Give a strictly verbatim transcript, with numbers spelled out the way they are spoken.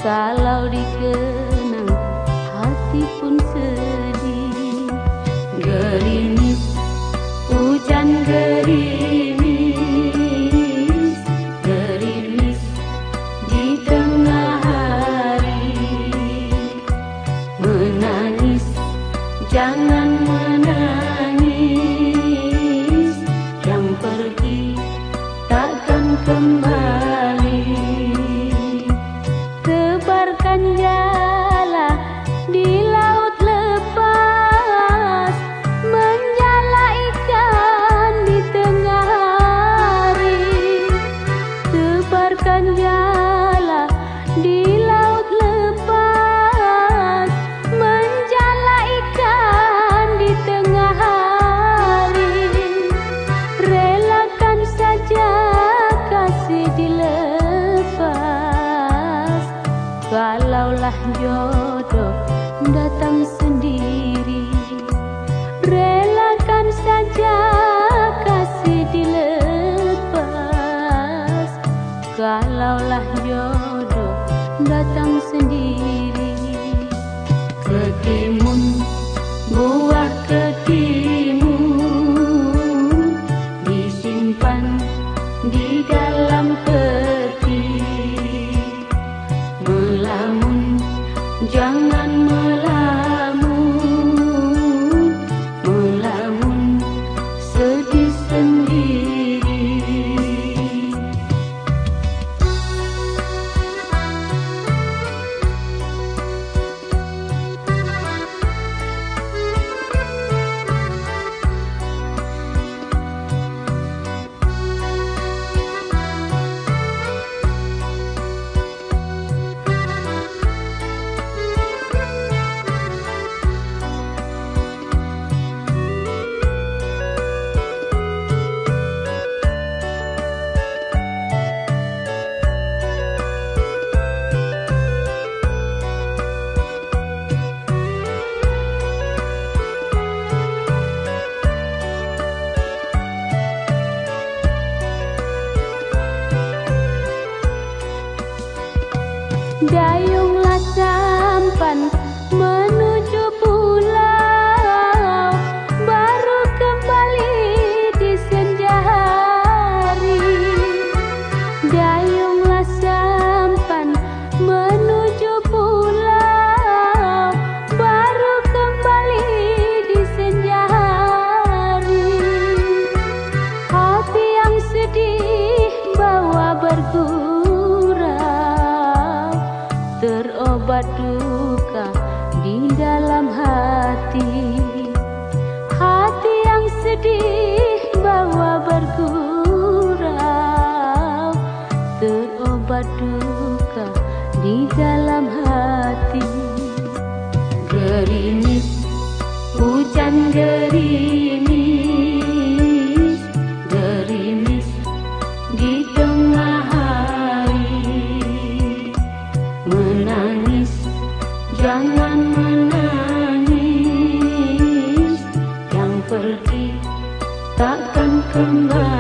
Kalau dikenang hati pun sedih. Gerimis, hujan gerimis, gerimis di tengah hari. Menangis, jangan menangis, yang pergi takkan kembali. Tebarkan jala di laut lepas, menjala ikan di tengah hari. Tebarkan jala di laut lepas, menjala ikan di tengah hari. Relakan saja kasih dilepas, kalaulah jodoh datang sendiri. Relakan saja kasih dilepas, kalaulah jodoh datang sendiri. Ketimun, buah ketimun disimpan di dalam peti. Melamun, jangan melamun, melamun sedih sendiri. Dayunglah sampan menuju pulau, baru kembali di senja hari. Dayunglah sampan menuju pulau, baru kembali di senja hari. Hati yang sedih bawa bergurau, terobat duka di dalam hati. Hati yang sedih bawa bergurau, terobat duka di dalam hati. Gerimis, hujan gerimis, gerimis di tengah hari. Menangis, jangan menangis, yang pergi takkan kembali.